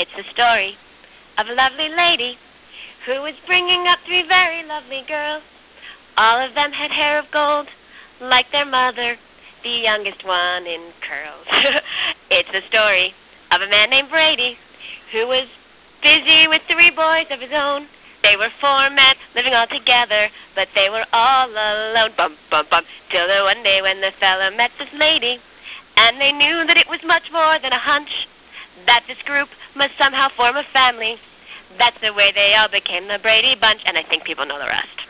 It's the story of a lovely lady who was bringing up three very lovely girls. All of them had hair of gold, like their mother, the youngest one in curls. It's the story of a man named Brady who was busy with three boys of his own. They were four men living all together, but they were all alone. Bum, bum, bum. Till the one day when the fella met this lady, and they knew that it was much more than a hunch, that this group must somehow form a family. That's the way they all became the Brady Bunch, and I think people know the rest.